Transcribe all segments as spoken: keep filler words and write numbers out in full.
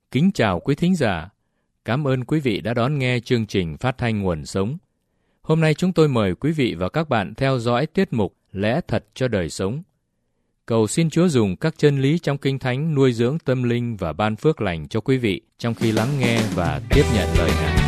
Kính chào quý thính giả. Cảm ơn quý vị đã đón nghe chương trình phát thanh Nguồn Sống. Hôm nay chúng tôi mời quý vị và các bạn theo dõi tiết mục Lẽ Thật cho Đời Sống. Cầu xin Chúa dùng các chân lý trong Kinh Thánh nuôi dưỡng tâm linh và ban phước lành cho quý vị trong khi lắng nghe và tiếp nhận lời Ngài.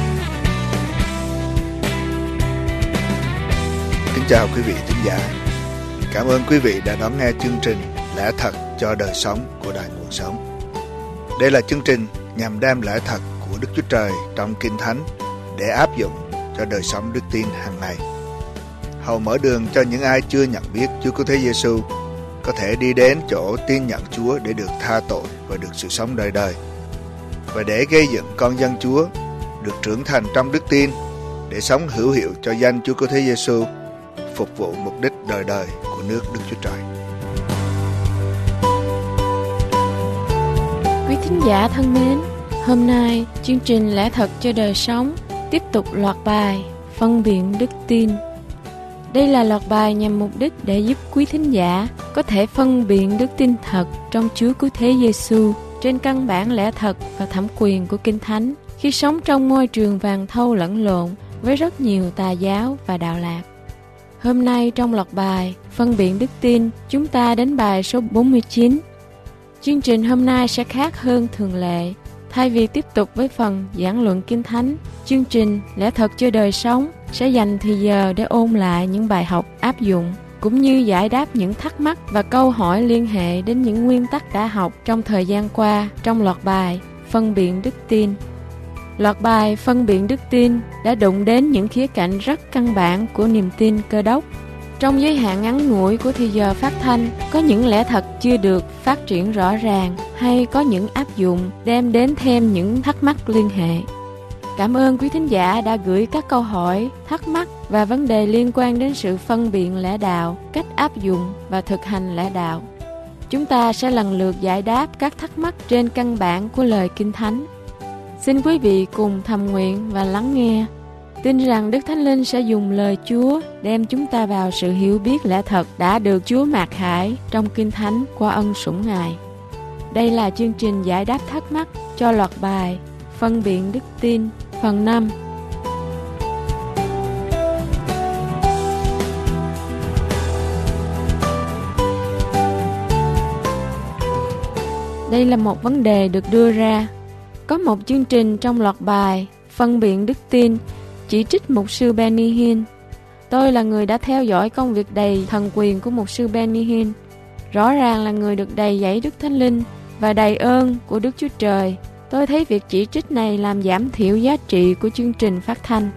Kính chào quý vị thính giả. Cảm ơn quý vị đã đón nghe chương trình Lẽ Thật cho Đời Sống của Đài Nguồn Sống. Đây là chương trình nhằm đem lẽ thật của Đức Chúa Trời trong Kinh Thánh để áp dụng cho đời sống đức tin hàng ngày. Hầu mở đường cho những ai chưa nhận biết Chúa Cứu Thế Giêsu có thể đi đến chỗ tin nhận Chúa để được tha tội và được sự sống đời đời, và để gây dựng con dân Chúa được trưởng thành trong đức tin để sống hữu hiệu cho danh Chúa Cứu Thế Giêsu, phục vụ mục đích đời đời của nước Đức Chúa Trời. Quý thính giả thân mến, hôm nay chương trình Lẽ Thật cho Đời Sống tiếp tục loạt bài Phân biện đức tin. Đây là loạt bài nhằm mục đích để giúp quý thính giả có thể phân biện đức tin thật trong Chúa Cứu Thế Giêsu trên căn bản lẽ thật và thẩm quyền của Kinh Thánh khi sống trong môi trường vàng thau lẫn lộn với rất nhiều tà giáo và đạo lạc. Hôm nay trong loạt bài Phân biện đức tin, chúng ta đến bài số bốn mươi chín. Chương trình hôm nay sẽ khác hơn thường lệ. Thay vì tiếp tục với phần giảng luận Kinh Thánh, chương trình Lẽ Thật cho Đời Sống sẽ dành thời giờ để ôn lại những bài học áp dụng, cũng như giải đáp những thắc mắc và câu hỏi liên hệ đến những nguyên tắc đã học trong thời gian qua trong loạt bài Phân biện đức tin. Loạt bài Phân biện đức tin đã đụng đến những khía cạnh rất căn bản của niềm tin Cơ Đốc. Trong giới hạn ngắn ngủi của thời giờ phát thanh, có những lẽ thật chưa được phát triển rõ ràng hay có những áp dụng đem đến thêm những thắc mắc liên hệ. Cảm ơn quý thính giả đã gửi các câu hỏi, thắc mắc và vấn đề liên quan đến sự phân biện lẽ đạo, cách áp dụng và thực hành lẽ đạo. Chúng ta sẽ lần lượt giải đáp các thắc mắc trên căn bản của lời Kinh Thánh. Xin quý vị cùng thầm nguyện và lắng nghe. Tin rằng Đức Thánh Linh sẽ dùng lời Chúa đem chúng ta vào sự hiểu biết lẽ thật đã được Chúa mặc khải trong Kinh Thánh qua ân sủng Ngài. Đây là chương trình giải đáp thắc mắc cho loạt bài Phân biện đức tin phần năm. Đây là một vấn đề được đưa ra. Có một chương trình trong loạt bài Phân biện đức tin chỉ trích mục sư Benny Hinn. Tôi là người đã theo dõi công việc đầy thần quyền của mục sư Benny Hinn. Rõ ràng là người được đầy dẫy Đức Thánh Linh và đầy ơn của Đức Chúa Trời. Tôi thấy việc chỉ trích này làm giảm thiểu giá trị của chương trình phát thanh.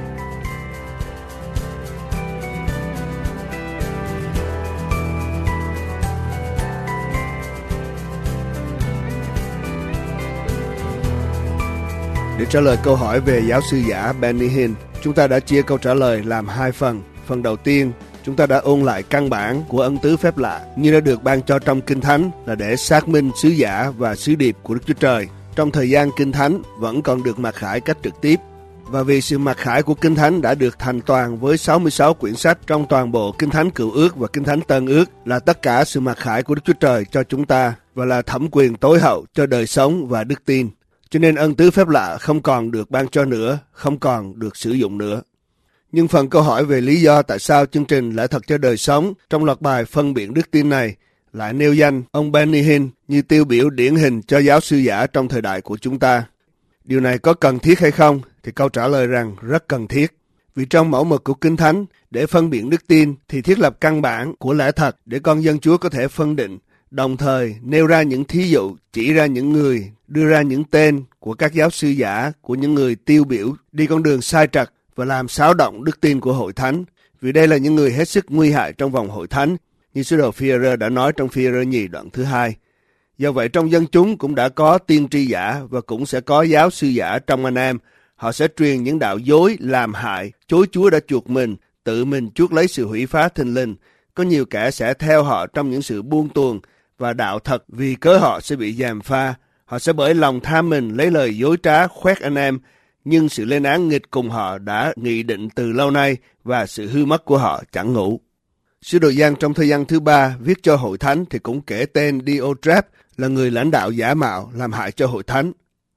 Để trả lời câu hỏi về giáo sư giả Benny Hinn, chúng ta đã chia câu trả lời làm hai phần. Phần đầu tiên, chúng ta đã ôn lại căn bản của ân tứ phép lạ như đã được ban cho trong Kinh Thánh là để xác minh sứ giả và sứ điệp của Đức Chúa Trời. Trong thời gian Kinh Thánh vẫn còn được mặc khải cách trực tiếp. Và vì sự mặc khải của Kinh Thánh đã được thành toàn với sáu mươi sáu quyển sách trong toàn bộ Kinh Thánh Cựu Ước và Kinh Thánh Tân Ước là tất cả sự mặc khải của Đức Chúa Trời cho chúng ta và là thẩm quyền tối hậu cho đời sống và đức tin. Cho nên ân tứ phép lạ không còn được ban cho nữa, không còn được sử dụng nữa. Nhưng phần câu hỏi về lý do tại sao chương trình Lẽ Thật cho Đời Sống trong loạt bài Phân biện đức tin này lại nêu danh ông Benny Hinn như tiêu biểu điển hình cho giáo sư giả trong thời đại của chúng ta. Điều này có cần thiết hay không? Thì câu trả lời rằng rất cần thiết. Vì trong mẫu mực của Kinh Thánh, để phân biện đức tin thì thiết lập căn bản của lẽ thật để con dân Chúa có thể phân định, đồng thời nêu ra những thí dụ, chỉ ra những người, đưa ra những tên của các giáo sư giả, của những người tiêu biểu đi con đường sai trật và làm xáo động đức tin của hội thánh. Vì đây là những người hết sức nguy hại trong vòng hội thánh, như sứ đồ Phi-e-rơ đã nói trong Phi-e-rơ nhì đoạn thứ hai. Do vậy trong dân chúng cũng đã có tiên tri giả và cũng sẽ có giáo sư giả trong anh em. Họ sẽ truyền những đạo dối, làm hại, chối Chúa đã chuộc mình, tự mình chuốc lấy sự hủy phá thình lình. Có nhiều kẻ sẽ theo họ trong những sự buông tuồng và đạo thật vì cớ họ sẽ bị gièm pha. Họ sẽ bởi lòng tham mình lấy lời dối trá khoét anh em, nhưng sự lên án nghịch cùng họ đã nghị định từ lâu nay và sự hư mất của họ chẳng ngủ. Sứ đồ Giăng trong thời gian thứ ba viết cho hội thánh thì cũng kể tên Diotreph là người lãnh đạo giả mạo làm hại cho hội thánh.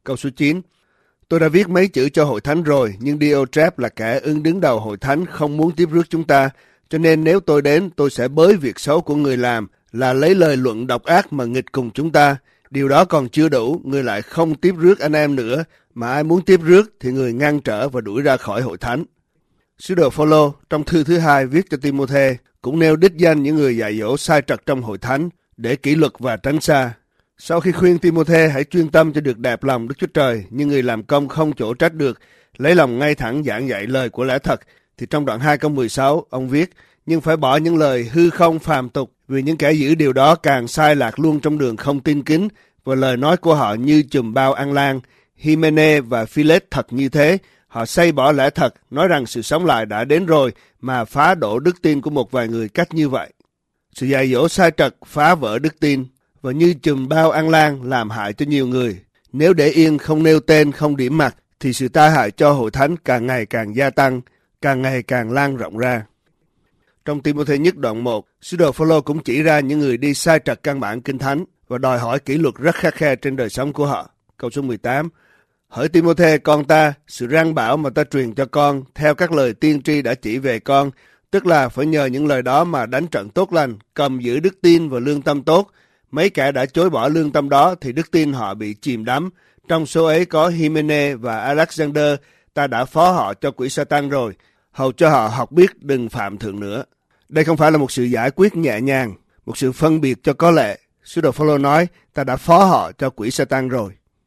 Câu số chín. Tôi đã viết mấy chữ cho hội thánh rồi, nhưng Diotrephes là kẻ ứng đứng đầu hội thánh không muốn tiếp rước chúng ta. Cho nên nếu tôi đến, tôi sẽ bới việc xấu của người làm, là lấy lời luận độc ác mà nghịch cùng chúng ta. Điều đó còn chưa đủ, người lại không tiếp rước anh em nữa, mà ai muốn tiếp rước thì người ngăn trở và đuổi ra khỏi hội thánh. Sứ đồ Phôlô trong thư thứ hai viết cho Timôthê cũng nêu đích danh những người dạy dỗ sai trật trong hội thánh để kỷ luật và tránh xa. Sau khi khuyên Timôthê hãy chuyên tâm cho được đẹp lòng Đức Chúa Trời, nhưng người làm công không chỗ trách được, lấy lòng ngay thẳng giảng dạy lời của lẽ thật, thì trong đoạn hai câu mười sáu ông viết: nhưng phải bỏ những lời hư không phàm tục, vì những kẻ giữ điều đó càng sai lạc luôn trong đường không tin kính, và lời nói của họ như chùm bao ăn lan. Hymene và Philet thật như thế, họ xây bỏ lẽ thật, nói rằng sự sống lại đã đến rồi, mà phá đổ đức tin của một vài người cách như vậy. Sự dạy dỗ sai trật phá vỡ đức tin, và như chùm bao ăn lan làm hại cho nhiều người. Nếu để yên không nêu tên, không điểm mặt, thì sự tai hại cho hội thánh càng ngày càng gia tăng, càng ngày càng lan rộng ra. Trong Timôthê nhất đoạn một, sứ đồ Phôlô cũng chỉ ra những người đi sai trật căn bản kinh thánh và đòi hỏi kỷ luật rất khắt khe trên đời sống của họ. Câu số mười tám. Hỡi Timôthê con ta, sự răn bảo mà ta truyền cho con theo các lời tiên tri đã chỉ về con, tức là phải nhờ những lời đó mà đánh trận tốt lành, cầm giữ đức tin và lương tâm tốt. Mấy kẻ đã chối bỏ lương tâm đó thì đức tin họ bị chìm đắm. Trong số ấy có Hymene và Alexander, ta đã phó họ cho quỷ Satan rồi, hầu cho họ học biết đừng phạm thượng nữa. Đây không phải là một sự giải quyết nhẹ nhàng, một sự phân biệt cho có lệ. Sứ đồ Phôlô nói, ta đã phó họ cho quỷ Satan rồi.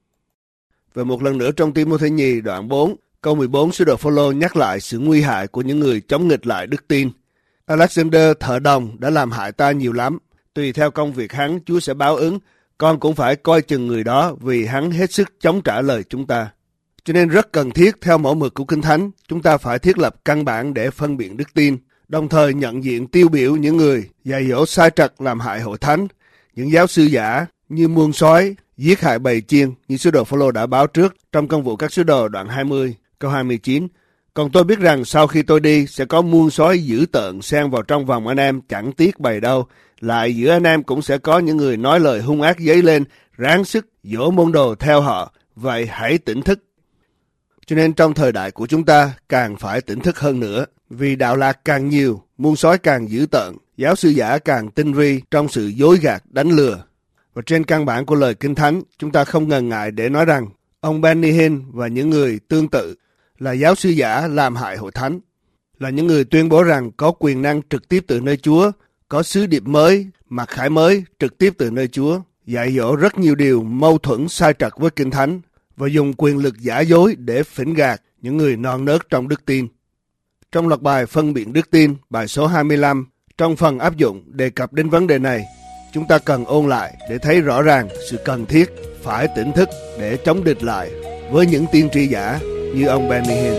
Và một lần nữa trong Timôthê nhì đoạn bốn, câu mười bốn, sứ đồ Phôlô nhắc lại sự nguy hại của những người chống nghịch lại đức tin. Alexander thợ đồng đã làm hại ta nhiều lắm. Tùy theo công việc hắn, Chúa sẽ báo ứng. Con cũng phải coi chừng người đó vì hắn hết sức chống trả lời chúng ta. Cho nên rất cần thiết theo mẫu mực của Kinh Thánh, chúng ta phải thiết lập căn bản để phân biệt đức tin, đồng thời nhận diện tiêu biểu những người dạy dỗ sai trật làm hại hội thánh, những giáo sư giả như muôn sói, giết hại bầy chiên như sứ đồ Phôlô đã báo trước trong công vụ các sứ đồ đoạn hai mươi, câu hai mươi chín. Còn tôi biết rằng sau khi tôi đi sẽ có muôn sói dữ tợn xen vào trong vòng anh em chẳng tiếc bầy đâu. Lại giữa anh em cũng sẽ có những người nói lời hung ác dấy lên, ráng sức dỗ môn đồ theo họ. Vậy hãy tỉnh thức. Cho nên trong thời đại của chúng ta càng phải tỉnh thức hơn nữa. Vì đạo lạc càng nhiều, muôn sói càng dữ tợn, giáo sư giả càng tinh vi trong sự dối gạt đánh lừa. Và trên căn bản của lời Kinh Thánh, chúng ta không ngần ngại để nói rằng ông Benny Hinn và những người tương tự là giáo sư giả làm hại hội thánh, là những người tuyên bố rằng có quyền năng trực tiếp từ nơi Chúa, có sứ điệp mới, mặc khải mới trực tiếp từ nơi Chúa, dạy dỗ rất nhiều điều mâu thuẫn sai trật với Kinh Thánh và dùng quyền lực giả dối để phỉnh gạt những người non nớt trong đức tin. Trong loạt bài phân biện đức tin, bài số hai mươi lăm, trong phần áp dụng đề cập đến vấn đề này, chúng ta cần ôn lại để thấy rõ ràng sự cần thiết phải tỉnh thức để chống địch lại với những tiên tri giả như ông Benny Hinn.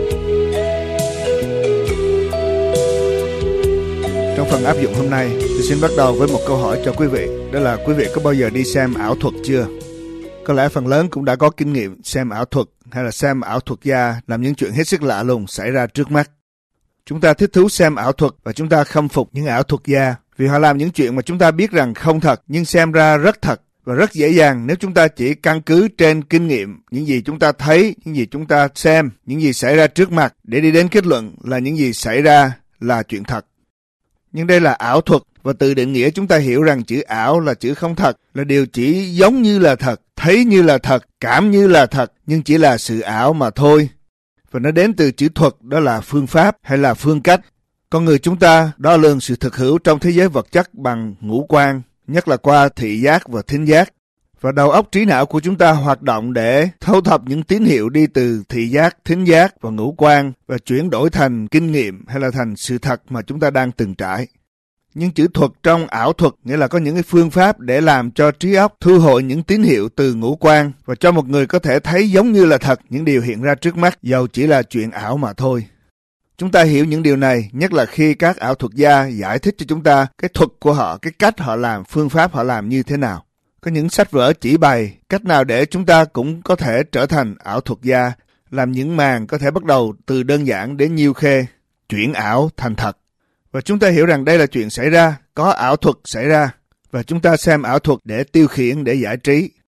Trong phần áp dụng hôm nay, tôi xin bắt đầu với một câu hỏi cho quý vị. Đó là quý vị có bao giờ đi xem ảo thuật chưa? Có lẽ phần lớn cũng đã có kinh nghiệm xem ảo thuật hay là xem ảo thuật gia làm những chuyện hết sức lạ lùng xảy ra trước mắt. Chúng ta thích thú xem ảo thuật và chúng ta khâm phục những ảo thuật gia vì họ làm những chuyện mà chúng ta biết rằng không thật nhưng xem ra rất thật và rất dễ dàng nếu chúng ta chỉ căn cứ trên kinh nghiệm, những gì chúng ta thấy, những gì chúng ta xem, những gì xảy ra trước mặt để đi đến kết luận là những gì xảy ra là chuyện thật. Nhưng đây là ảo thuật và từ định nghĩa chúng ta hiểu rằng chữ ảo là chữ không thật, là điều chỉ giống như là thật, thấy như là thật, cảm như là thật nhưng chỉ là sự ảo mà thôi. Và nó đến từ chữ thuật, đó là phương pháp hay là phương cách. Con người chúng ta đo lường sự thực hữu trong thế giới vật chất bằng ngũ quan, nhất là qua thị giác và thính giác. Và đầu óc trí não của chúng ta hoạt động để thâu thập những tín hiệu đi từ thị giác, thính giác và ngũ quan và chuyển đổi thành kinh nghiệm hay là thành sự thật mà chúng ta đang từng trải. Nhưng chữ thuật trong ảo thuật nghĩa là có những cái phương pháp để làm cho trí óc thu hồi những tín hiệu từ ngũ quan và cho một người có thể thấy giống như là thật những điều hiện ra trước mắt, dầu chỉ là chuyện ảo mà thôi. Chúng ta hiểu những điều này, nhất là khi các ảo thuật gia giải thích cho chúng ta cái thuật của họ, cái cách họ làm, phương pháp họ làm như thế nào. Có những sách vở chỉ bày cách nào để chúng ta cũng có thể trở thành ảo thuật gia, làm những màn có thể bắt đầu từ đơn giản đến nhiêu khê, chuyển ảo thành thật. Và chúng ta hiểu rằng đây là chuyện xảy ra, có ảo thuật xảy ra, và chúng ta xem ảo thuật để tiêu khiển, để giải trí.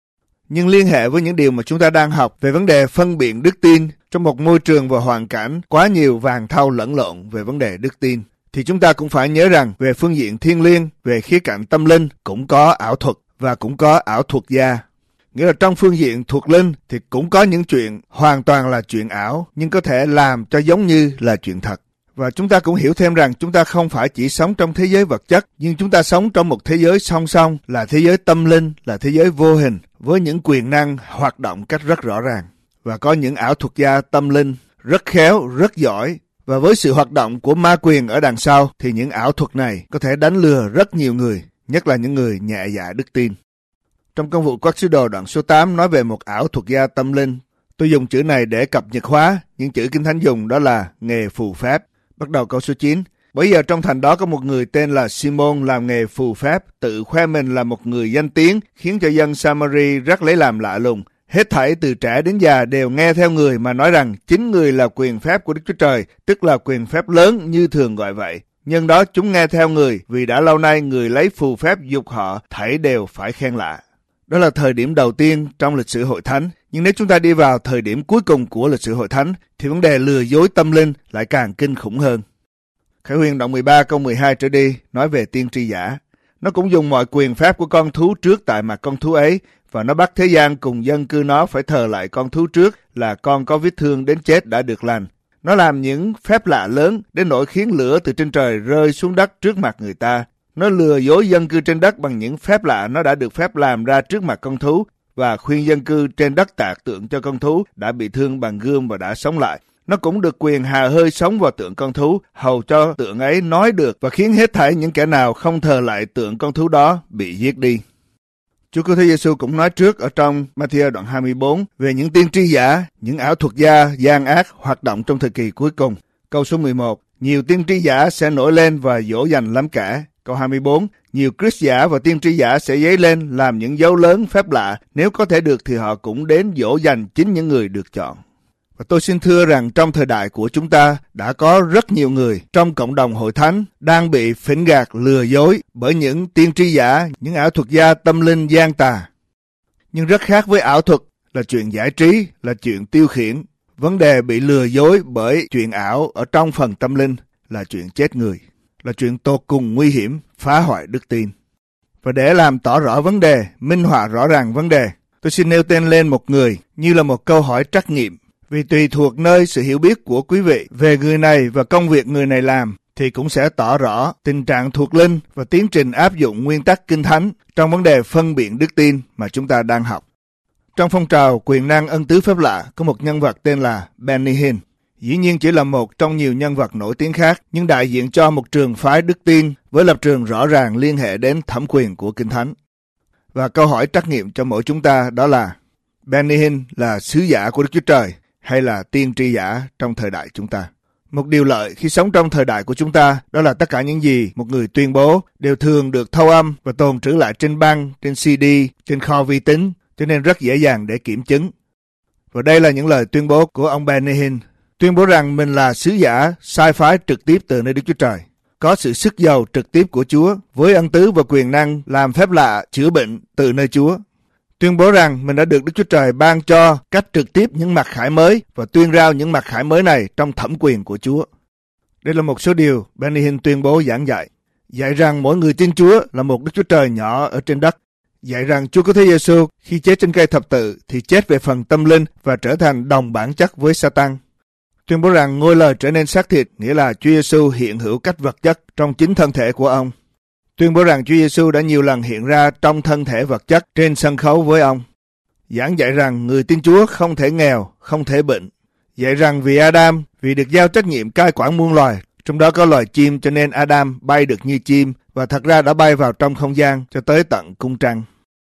Nhưng liên hệ với những điều mà chúng ta đang học về vấn đề phân biện đức tin trong một môi trường và hoàn cảnh quá nhiều vàng thau lẫn lộn về vấn đề đức tin, thì chúng ta cũng phải nhớ rằng về phương diện thiêng liêng, về khía cạnh tâm linh cũng có ảo thuật và cũng có ảo thuật gia. Nghĩa là trong phương diện thuộc linh thì cũng có những chuyện hoàn toàn là chuyện ảo, nhưng có thể làm cho giống như là chuyện thật. Và chúng ta cũng hiểu thêm rằng chúng ta không phải chỉ sống trong thế giới vật chất, nhưng chúng ta sống trong một thế giới song song, là thế giới tâm linh, là thế giới vô hình, với những quyền năng hoạt động cách rất rõ ràng. Và có những ảo thuật gia tâm linh rất khéo, rất giỏi. Và với sự hoạt động của ma quyền ở đằng sau thì những ảo thuật này có thể đánh lừa rất nhiều người, nhất là những người nhẹ dạ đức tin. Trong công vụ Các Sứ Đồ đoạn số tám nói về một ảo thuật gia tâm linh. Tôi dùng chữ này để cập nhật hóa, những chữ Kinh Thánh dùng đó là nghề phù phép. Bắt đầu câu số chín. Bây giờ trong thành đó có một người tên là Simon làm nghề phù phép, tự khoe mình là một người danh tiếng, khiến cho dân Samari rất lấy làm lạ lùng. Hết thảy từ trẻ đến già đều nghe theo người mà nói rằng chính người là quyền phép của Đức Chúa Trời, tức là quyền phép lớn như thường gọi vậy. Nhân đó chúng nghe theo người, vì đã lâu nay người lấy phù phép dục họ, thảy đều phải khen lạ. Đó là thời điểm đầu tiên trong lịch sử Hội Thánh. Nhưng nếu chúng ta đi vào thời điểm cuối cùng của lịch sử Hội Thánh, thì vấn đề lừa dối tâm linh lại càng kinh khủng hơn. Khải Huyền đoạn mười ba câu mười hai trở đi nói về tiên tri giả. Nó cũng dùng mọi quyền phép của con thú trước tại mặt con thú ấy, và nó bắt thế gian cùng dân cư nó phải thờ lại con thú trước là con có vết thương đến chết đã được lành. Nó làm những phép lạ lớn đến nỗi khiến lửa từ trên trời rơi xuống đất trước mặt người ta. Nó lừa dối dân cư trên đất bằng những phép lạ nó đã được phép làm ra trước mặt con thú, và khuyên dân cư trên đất tạc tượng cho con thú đã bị thương bằng gươm và đã sống lại. Nó cũng được quyền hà hơi sống vào tượng con thú, hầu cho tượng ấy nói được và khiến hết thảy những kẻ nào không thờ lại tượng con thú đó bị giết đi. Chúa Cứu Thế Giêsu cũng nói trước ở trong Ma-thi-ơ đoạn hai mươi bốn về những tiên tri giả, những ảo thuật gia gian ác hoạt động trong thời kỳ cuối cùng. Câu số mười một, nhiều tiên tri giả sẽ nổi lên và dỗ dành lắm kẻ. Câu hai mươi bốn, nhiều Christ giả và tiên tri giả sẽ dấy lên làm những dấu lớn phép lạ, nếu có thể được thì họ cũng đến dỗ dành chính những người được chọn. Và tôi xin thưa rằng trong thời đại của chúng ta đã có rất nhiều người trong cộng đồng Hội Thánh đang bị phỉnh gạt lừa dối bởi những tiên tri giả, những ảo thuật gia tâm linh gian tà. Nhưng rất khác với ảo thuật là chuyện giải trí, là chuyện tiêu khiển. Vấn đề bị lừa dối bởi chuyện ảo ở trong phần tâm linh là chuyện chết người, là chuyện tột cùng nguy hiểm, phá hoại đức tin. Và để làm tỏ rõ vấn đề, minh họa rõ ràng vấn đề, tôi xin nêu tên lên một người như là một câu hỏi trắc nghiệm. Vì tùy thuộc nơi sự hiểu biết của quý vị về người này và công việc người này làm, thì cũng sẽ tỏ rõ tình trạng thuộc linh và tiến trình áp dụng nguyên tắc Kinh Thánh trong vấn đề phân biện đức tin mà chúng ta đang học. Trong phong trào quyền năng ân tứ phép lạ có một nhân vật tên là Benny Hinn. Dĩ nhiên chỉ là một trong nhiều nhân vật nổi tiếng khác, nhưng đại diện cho một trường phái đức tin với lập trường rõ ràng liên hệ đến thẩm quyền của Kinh Thánh. Và câu hỏi trắc nghiệm cho mỗi chúng ta đó là: Benny Hinn là sứ giả của Đức Chúa Trời hay là tiên tri giả trong thời đại chúng ta? Một điều lợi khi sống trong thời đại của chúng ta đó là tất cả những gì một người tuyên bố đều thường được thâu âm và tồn trữ lại trên băng, trên xê đê, trên kho vi tính, cho nên rất dễ dàng để kiểm chứng. Và đây là những lời tuyên bố của ông Benny Hinn, tuyên bố rằng mình là sứ giả sai phái trực tiếp từ nơi Đức Chúa Trời, có sự sức giàu trực tiếp của Chúa với ân tứ và quyền năng làm phép lạ chữa bệnh từ nơi Chúa. Tuyên bố rằng mình đã được Đức Chúa Trời ban cho cách trực tiếp những mặc khải mới và tuyên rao những mặc khải mới này trong thẩm quyền của Chúa. Đây là một số điều Benny Hinn tuyên bố giảng dạy. Dạy rằng mỗi người tin Chúa là một Đức Chúa Trời nhỏ ở trên đất. Dạy rằng Chúa Cứu Thế Giêsu khi chết trên cây thập tự thì chết về phần tâm linh và trở thành đồng bản chất với Sa-tan. Tuyên bố rằng ngôi lời trở nên xác thịt, nghĩa là Chúa Giêsu hiện hữu cách vật chất trong chính thân thể của ông. Tuyên bố rằng Chúa Giêsu đã nhiều lần hiện ra trong thân thể vật chất trên sân khấu với ông. Giảng dạy rằng người tin Chúa không thể nghèo, không thể bệnh. Dạy rằng vì Adam, vì được giao trách nhiệm cai quản muôn loài, trong đó có loài chim cho nên Adam bay được như chim và thật ra đã bay vào trong không gian cho tới tận cung trăng.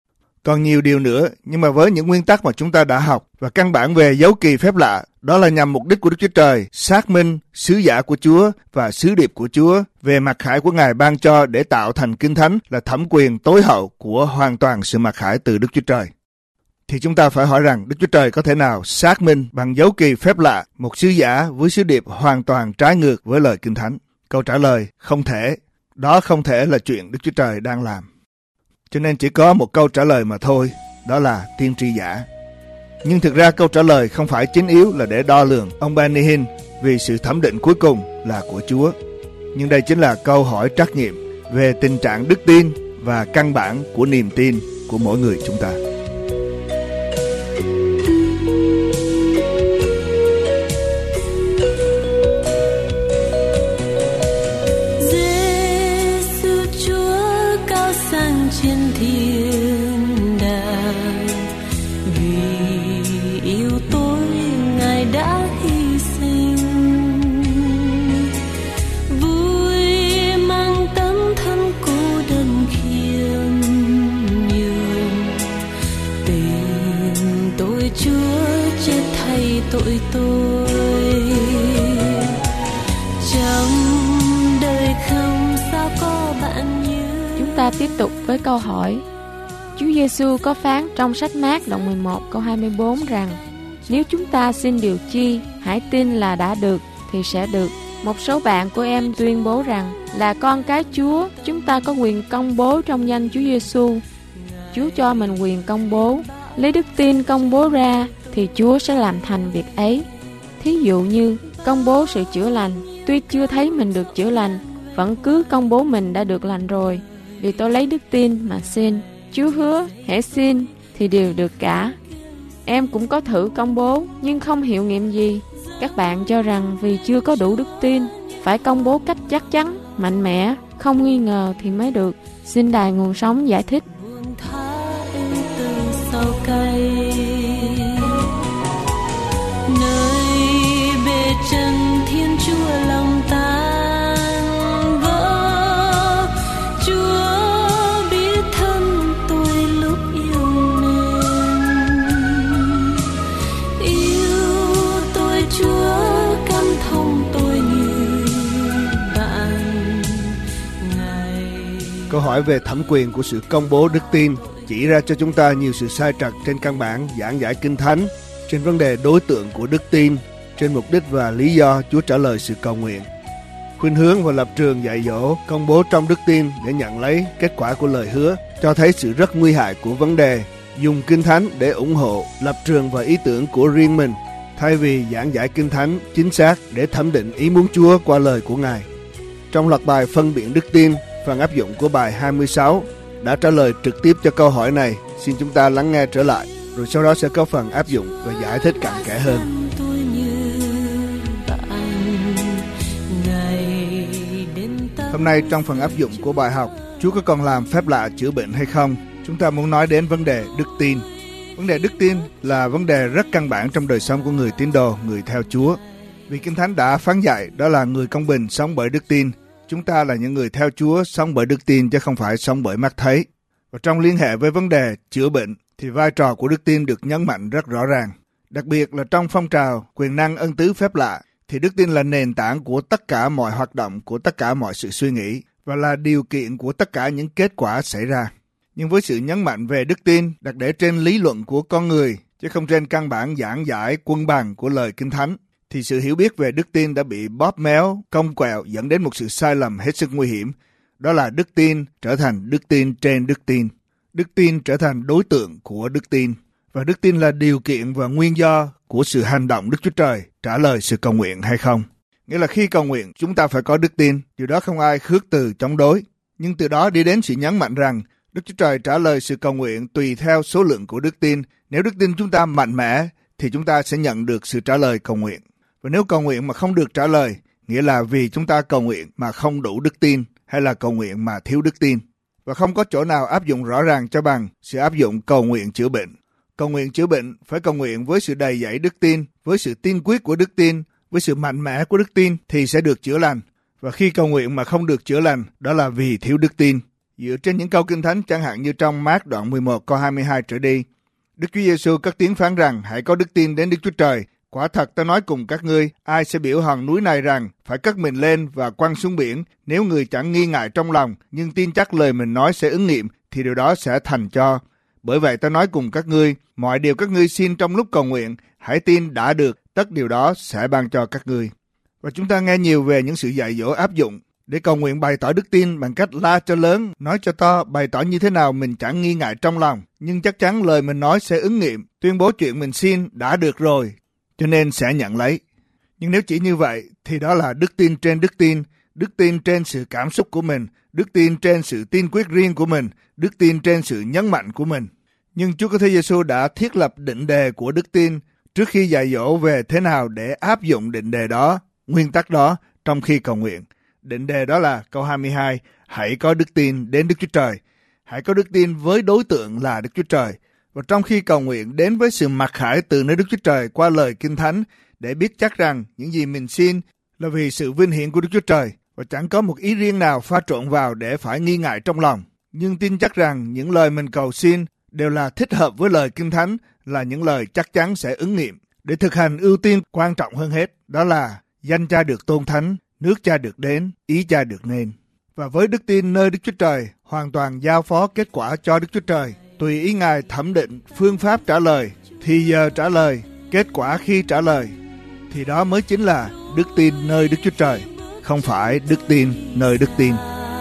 Còn nhiều điều nữa, nhưng mà với những nguyên tắc mà chúng ta đã học và căn bản về dấu kỳ phép lạ, đó là nhằm mục đích của Đức Chúa Trời xác minh sứ giả của Chúa và sứ điệp của Chúa về mặc khải của Ngài ban cho để tạo thành Kinh Thánh là thẩm quyền tối hậu của hoàn toàn sự mặc khải từ Đức Chúa Trời. Thì chúng ta phải hỏi rằng Đức Chúa Trời có thể nào xác minh bằng dấu kỳ phép lạ một sứ giả với sứ điệp hoàn toàn trái ngược với lời Kinh Thánh? Câu trả lời, không thể. Đó không thể là chuyện Đức Chúa Trời đang làm. Cho nên chỉ có một câu trả lời mà thôi, đó là tiên tri giả. Nhưng thực ra câu trả lời không phải chính yếu là để đo lường ông Benny Hinn, vì sự thẩm định cuối cùng là của Chúa. Nhưng đây chính là câu hỏi trắc nghiệm về tình trạng đức tin và căn bản của niềm tin của mỗi người chúng ta. Tội tôi trong đời không sao có bạn như. Chúng ta tiếp tục với câu hỏi. Chúa Giêsu có phán trong sách Mác đoạn mười một câu hai mươi bốn rằng: nếu chúng ta xin điều chi, hãy tin là đã được thì sẽ được. Một số bạn của em tuyên bố rằng là con cái Chúa, chúng ta có quyền công bố trong danh Chúa Giêsu. Chúa cho mình quyền công bố, lấy đức tin công bố ra thì Chúa sẽ làm thành việc ấy. Thí dụ như công bố sự chữa lành, tuy chưa thấy mình được chữa lành, vẫn cứ công bố mình đã được lành rồi, vì tôi lấy đức tin mà xin. Chúa hứa hễ xin thì đều được cả. Em cũng có thử công bố nhưng không hiệu nghiệm gì. Các bạn cho rằng vì chưa có đủ đức tin, phải công bố cách chắc chắn, mạnh mẽ, không nghi ngờ thì mới được. Xin Đài Nguồn Sống giải thích. Nơi bề chân Thiên Chúa lòng tan vỡ, Chúa biết thân tôi lúc yêu mến, yêu tôi Chúa cảm thông tôi như bạn. Ngài Câu hỏi về thẩm quyền của sự công bố đức tin chỉ ra cho chúng ta nhiều sự sai trật trên căn bản giảng giải Kinh Thánh, trên vấn đề đối tượng của đức tin, trên mục đích và lý do Chúa trả lời sự cầu nguyện. Khuynh hướng và lập trường dạy dỗ công bố trong đức tin để nhận lấy kết quả của lời hứa cho thấy sự rất nguy hại của vấn đề dùng Kinh Thánh để ủng hộ lập trường và ý tưởng của riêng mình, thay vì giảng giải Kinh Thánh chính xác để thẩm định ý muốn Chúa qua lời của Ngài. Trong loạt bài phân biện đức tin, phần áp dụng của bài hai mươi sáu đã trả lời trực tiếp cho câu hỏi này. Xin chúng ta lắng nghe trở lại, rồi sau đó sẽ có phần áp dụng và giải thích cặn kẽ hơn. Hôm nay trong phần áp dụng của bài học, Chúa có còn làm phép lạ chữa bệnh hay không? Chúng ta muốn nói đến vấn đề đức tin. Vấn đề đức tin là vấn đề rất căn bản trong đời sống của người tín đồ, người theo Chúa. Vì Kinh Thánh đã phán dạy đó là người công bình sống bởi đức tin. Chúng ta là những người theo Chúa sống bởi đức tin chứ không phải sống bởi mắt thấy. Và trong liên hệ với vấn đề chữa bệnh thì vai trò của đức tin được nhấn mạnh rất rõ ràng. Đặc biệt là trong phong trào quyền năng ân tứ phép lạ thì đức tin là nền tảng của tất cả mọi hoạt động, của tất cả mọi sự suy nghĩ và là điều kiện của tất cả những kết quả xảy ra. Nhưng với sự nhấn mạnh về đức tin đặt để trên lý luận của con người chứ không trên căn bản giảng giải quân bằng của lời Kinh Thánh, thì sự hiểu biết về đức tin đã bị bóp méo, cong quẹo dẫn đến một sự sai lầm hết sức nguy hiểm. Đó là đức tin trở thành đức tin trên đức tin. Đức tin trở thành đối tượng của đức tin. Và đức tin là điều kiện và nguyên do của sự hành động Đức Chúa Trời trả lời sự cầu nguyện hay không. Nghĩa là khi cầu nguyện chúng ta phải có đức tin, điều đó không ai khước từ chống đối. Nhưng từ đó đi đến sự nhấn mạnh rằng Đức Chúa Trời trả lời sự cầu nguyện tùy theo số lượng của đức tin. Nếu đức tin chúng ta mạnh mẽ thì chúng ta sẽ nhận được sự trả lời cầu nguyện. Và nếu cầu nguyện mà không được trả lời, nghĩa là vì chúng ta cầu nguyện mà không đủ đức tin hay là cầu nguyện mà thiếu đức tin. Và không có chỗ nào áp dụng rõ ràng cho bằng sự áp dụng cầu nguyện chữa bệnh. Cầu nguyện chữa bệnh phải cầu nguyện với sự đầy dẫy đức tin, với sự tin quyết của đức tin, với sự mạnh mẽ của đức tin thì sẽ được chữa lành. Và khi cầu nguyện mà không được chữa lành, đó là vì thiếu đức tin. Dựa trên những câu Kinh Thánh chẳng hạn như trong Mác đoạn mười một câu hai mươi hai trở đi, Đức Chúa Giêsu cất tiếng phán rằng hãy có đức tin đến Đức Chúa Trời. Quả thật ta nói cùng các ngươi, ai sẽ biểu hòn núi này rằng phải cất mình lên và quăng xuống biển, nếu người chẳng nghi ngại trong lòng, nhưng tin chắc lời mình nói sẽ ứng nghiệm, thì điều đó sẽ thành cho. Bởi vậy ta nói cùng các ngươi, mọi điều các ngươi xin trong lúc cầu nguyện, hãy tin đã được, tất điều đó sẽ ban cho các ngươi. Và chúng ta nghe nhiều về những sự dạy dỗ áp dụng Để cầu nguyện bày tỏ đức tin bằng cách la cho lớn, nói cho to, bày tỏ như thế nào mình chẳng nghi ngại trong lòng. Nhưng chắc chắn lời mình nói sẽ ứng nghiệm, tuyên bố chuyện mình xin đã được rồi, cho nên sẽ nhận lấy. Nhưng nếu chỉ như vậy, thì đó là đức tin trên đức tin, đức tin trên sự cảm xúc của mình, đức tin trên sự tin quyết riêng của mình, đức tin trên sự nhấn mạnh của mình. Nhưng Chúa Cứu Thế Giêsu đã thiết lập định đề của đức tin trước khi dạy dỗ về thế nào để áp dụng định đề đó, nguyên tắc đó trong khi cầu nguyện. Định đề đó là câu hai mươi hai, hãy có đức tin đến Đức Chúa Trời. Hãy có đức tin với đối tượng là Đức Chúa Trời. Và trong khi cầu nguyện đến với sự mặc khải từ nơi Đức Chúa Trời qua lời Kinh Thánh để biết chắc rằng những gì mình xin là vì sự vinh hiển của Đức Chúa Trời và chẳng có một ý riêng nào pha trộn vào để phải nghi ngại trong lòng. Nhưng tin chắc rằng những lời mình cầu xin đều là thích hợp với lời Kinh Thánh, là những lời chắc chắn sẽ ứng nghiệm. Để thực hành ưu tiên quan trọng hơn hết, đó là danh Cha được tôn thánh, nước Cha được đến, ý Cha được nên. Và với đức tin nơi Đức Chúa Trời, hoàn toàn giao phó kết quả cho Đức Chúa Trời, tùy ý Ngài thẩm định phương pháp trả lời, thì giờ trả lời, kết quả khi trả lời, thì đó mới chính là đức tin nơi Đức Chúa Trời, không phải đức tin nơi đức tin.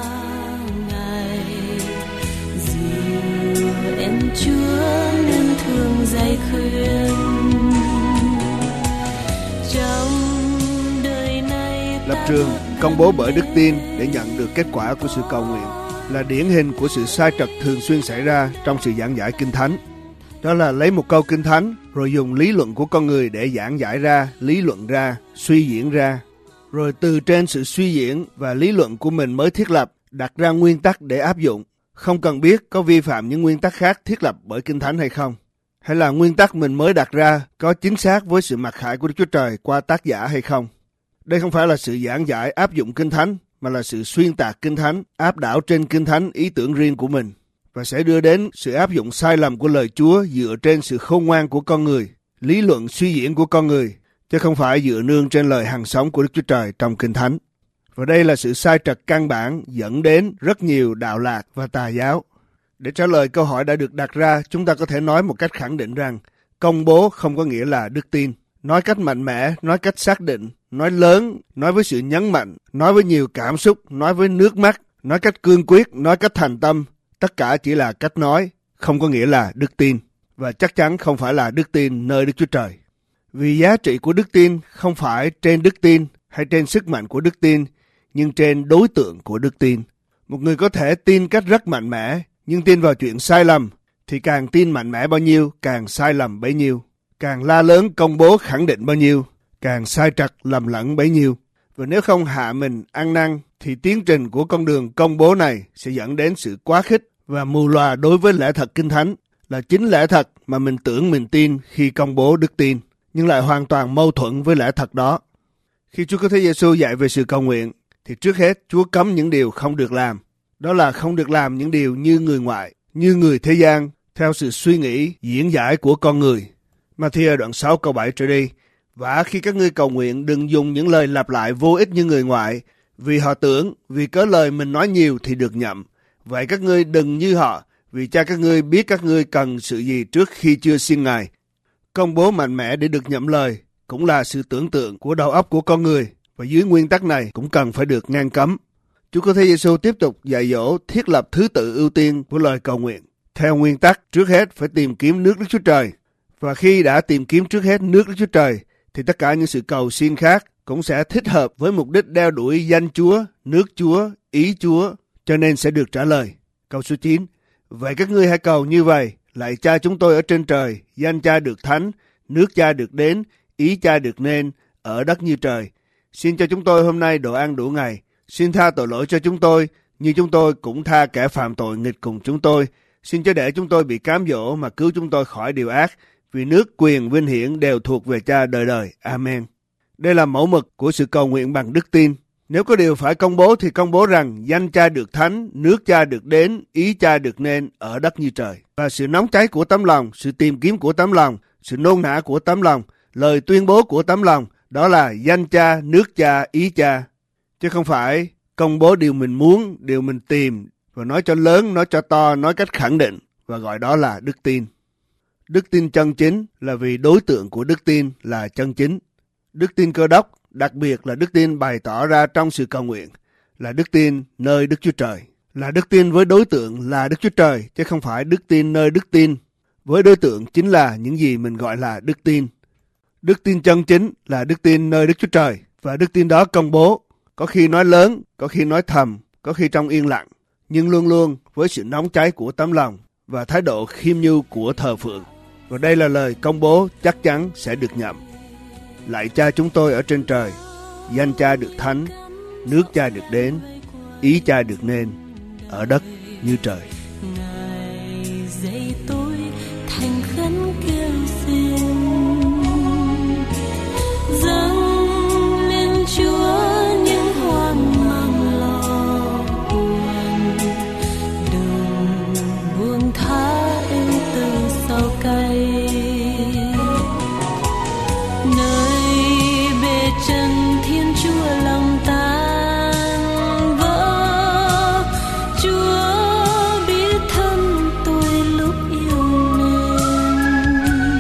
Lập trường công bố bởi đức tin để nhận được kết quả của sự cầu nguyện là điển hình của sự sai trật thường xuyên xảy ra trong sự giảng giải Kinh Thánh. Đó là lấy một câu Kinh Thánh rồi dùng lý luận của con người để giảng giải ra, lý luận ra, suy diễn ra. Rồi từ trên sự suy diễn và lý luận của mình mới thiết lập, đặt ra nguyên tắc để áp dụng. Không cần biết có vi phạm những nguyên tắc khác thiết lập bởi Kinh Thánh hay không. Hay là nguyên tắc mình mới đặt ra có chính xác với sự mặc khải của Đức Chúa Trời qua tác giả hay không. Đây không phải là sự giảng giải áp dụng Kinh Thánh, mà là sự xuyên tạc Kinh Thánh, áp đảo trên Kinh Thánh ý tưởng riêng của mình, và sẽ đưa đến sự áp dụng sai lầm của lời Chúa dựa trên sự khôn ngoan của con người, lý luận suy diễn của con người, chứ không phải dựa nương trên lời hằng sống của Đức Chúa Trời trong Kinh Thánh. Và đây là sự sai trật căn bản dẫn đến rất nhiều đạo lạc và tà giáo. Để trả lời câu hỏi đã được đặt ra, chúng ta có thể nói một cách khẳng định rằng công bố không có nghĩa là đức tin. Nói cách mạnh mẽ, nói cách xác định, nói lớn, nói với sự nhấn mạnh, nói với nhiều cảm xúc, nói với nước mắt, nói cách cương quyết, nói cách thành tâm, tất cả chỉ là cách nói, không có nghĩa là đức tin, và chắc chắn không phải là đức tin nơi Đức Chúa Trời. Vì giá trị của đức tin không phải trên đức tin hay trên sức mạnh của đức tin, nhưng trên đối tượng của đức tin. Một người có thể tin cách rất mạnh mẽ, nhưng tin vào chuyện sai lầm, thì càng tin mạnh mẽ bao nhiêu, càng sai lầm bấy nhiêu. Càng la lớn công bố khẳng định bao nhiêu, càng sai trật lầm lẫn bấy nhiêu. Và nếu không hạ mình ăn năn, thì tiến trình của con đường công bố này sẽ dẫn đến sự quá khích và mù lòa đối với lẽ thật Kinh Thánh, là chính lẽ thật mà mình tưởng mình tin khi công bố đức tin, nhưng lại hoàn toàn mâu thuẫn với lẽ thật đó. Khi Chúa Cứu Thế Giêsu dạy về sự cầu nguyện, thì trước hết Chúa cấm những điều không được làm. Đó là không được làm những điều như người ngoại, như người thế gian, theo sự suy nghĩ, diễn giải của con người. Ma-thi-ơ đoạn sáu câu bảy trở đi. Và khi các ngươi cầu nguyện, đừng dùng những lời lặp lại vô ích như người ngoại, vì họ tưởng vì cớ lời mình nói nhiều thì được nhậm. Vậy các ngươi đừng như họ, vì Cha các ngươi biết các ngươi cần sự gì trước khi chưa xin Ngài. Công bố mạnh mẽ để được nhậm lời cũng là sự tưởng tượng của đầu óc của con người, và dưới nguyên tắc này cũng cần phải được ngăn cấm. Chúa Cứu Thế Giêsu tiếp tục dạy dỗ thiết lập thứ tự ưu tiên của lời cầu nguyện. Theo nguyên tắc, trước hết phải tìm kiếm nước Đức Chúa Trời. Và khi đã tìm kiếm trước hết nước Đức Chúa Trời, thì tất cả những sự cầu xin khác cũng sẽ thích hợp với mục đích đeo đuổi danh Chúa, nước Chúa, ý Chúa, cho nên sẽ được trả lời. Câu số chín. Vậy các ngươi hãy cầu như vậy: lạy Cha chúng tôi ở trên trời, danh Cha được thánh, nước Cha được đến, ý Cha được nên, ở đất như trời. Xin cho chúng tôi hôm nay đồ ăn đủ ngày. Xin tha tội lỗi cho chúng tôi, như chúng tôi cũng tha kẻ phạm tội nghịch cùng chúng tôi. Xin cho để chúng tôi bị cám dỗ mà cứu chúng tôi khỏi điều ác, vì nước, quyền, vinh hiển đều thuộc về Cha đời đời. Amen. Đây là mẫu mực của sự cầu nguyện bằng đức tin. Nếu có điều phải công bố thì công bố rằng danh Cha được thánh, nước Cha được đến, ý Cha được nên, ở đất như trời. Và sự nóng cháy của tấm lòng, sự tìm kiếm của tấm lòng, sự nôn nã của tấm lòng, lời tuyên bố của tấm lòng, đó là danh Cha, nước Cha, ý Cha. Chứ không phải công bố điều mình muốn, điều mình tìm, và nói cho lớn, nói cho to, nói cách khẳng định, và gọi đó là đức tin. Đức tin chân chính là vì đối tượng của đức tin là chân chính. Đức tin Cơ Đốc, đặc biệt là đức tin bày tỏ ra trong sự cầu nguyện, là đức tin nơi Đức Chúa Trời, là đức tin với đối tượng là Đức Chúa Trời, chứ không phải đức tin nơi đức tin. Với đối tượng chính là những gì mình gọi là đức tin. Đức tin chân chính là đức tin nơi Đức Chúa Trời, và đức tin đó công bố, có khi nói lớn, có khi nói thầm, có khi trong yên lặng, nhưng luôn luôn với sự nóng cháy của tấm lòng và thái độ khiêm nhu của thờ phượng. Và đây là lời công bố chắc chắn sẽ được nhậm. Lạy Cha chúng tôi ở trên trời, danh Cha được thánh, nước Cha được đến, ý Cha được nên, ở đất như trời. Ngài dạy tôi thành khẩn kêu xin, dâng lên Chúa những hoang mang lo buồn, đừng buông tha em từ sau cây. Nơi bề chân Thiên Chúa lòng tan vỡ, Chúa biết thân tôi lúc yêu nên,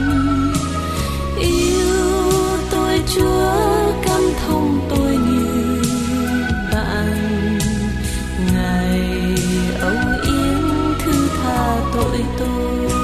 yêu tôi Chúa cảm thông tôi như bạn. Ngài âu yếm thứ tha tội tôi.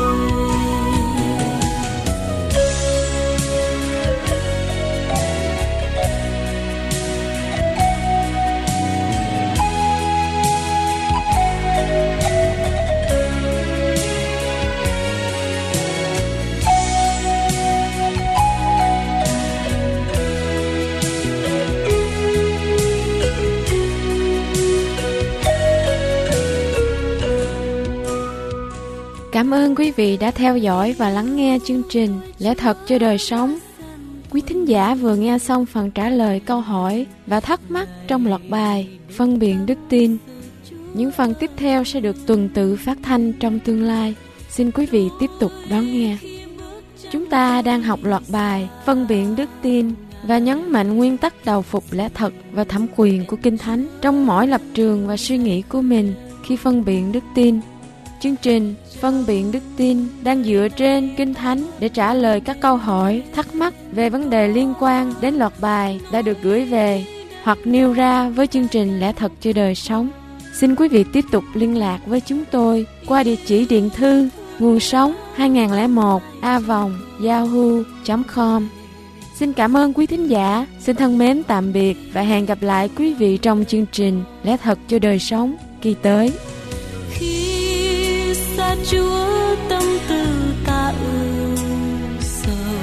Cảm ơn quý vị đã theo dõi và lắng nghe chương trình Lẽ Thật Cho Đời Sống. Quý thính giả vừa nghe xong phần trả lời câu hỏi và thắc mắc trong loạt bài Phân biệt đức tin. Những phần tiếp theo sẽ được tuần tự phát thanh trong tương lai. Xin quý vị tiếp tục đón nghe. Chúng ta đang học loạt bài Phân biệt đức tin và nhấn mạnh nguyên tắc đầu phục lẽ thật và thẩm quyền của Kinh Thánh trong mỗi lập trường và suy nghĩ của mình khi phân biệt đức tin. Chương trình Phân biệt đức tin đang dựa trên Kinh Thánh để trả lời các câu hỏi, thắc mắc về vấn đề liên quan đến loạt bài đã được gửi về hoặc nêu ra với chương trình Lẽ Thật Cho Đời Sống. Xin quý vị tiếp tục liên lạc với chúng tôi qua địa chỉ điện thư nguồn sống hai không một a vòng yahoo chấm com. Xin cảm ơn quý thính giả, xin thân mến tạm biệt và hẹn gặp lại quý vị trong chương trình Lẽ Thật Cho Đời Sống kỳ tới. Khi xa Chúa tâm tư ta ưu sầu,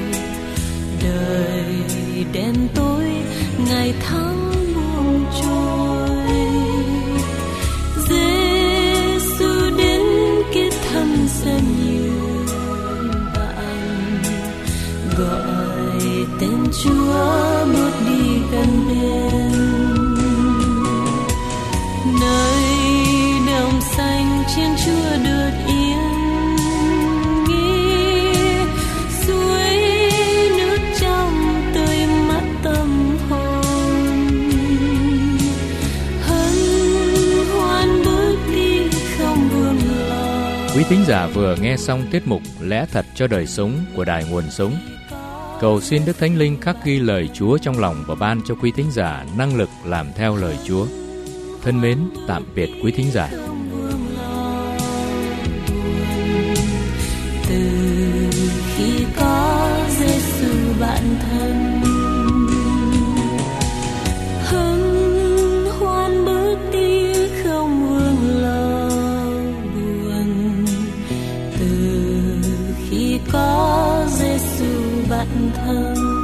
đời đen tối ngày tháng buông trôi, Giê-xu đến kết thân xem như bạn, gọi tên Chúa bước đi gần bên. Nơi đồng xanh trên Chúa đượt yên nghi, suối nước trong tươi mắt tâm hồn, hân hoan bước đi không buồn lo. Quý thính giả vừa nghe xong tiết mục Lẽ Thật Cho Đời Sống của Đài Nguồn Sống. Cầu xin Đức Thánh Linh khắc ghi lời Chúa trong lòng và ban cho quý thính giả năng lực làm theo lời Chúa. Thân mến, tạm biệt quý thính giả. Từ khi có Giê-xu bạn thân, hân hoan bước đi không vương lo buồn. Từ khi có Giê-xu bạn thân,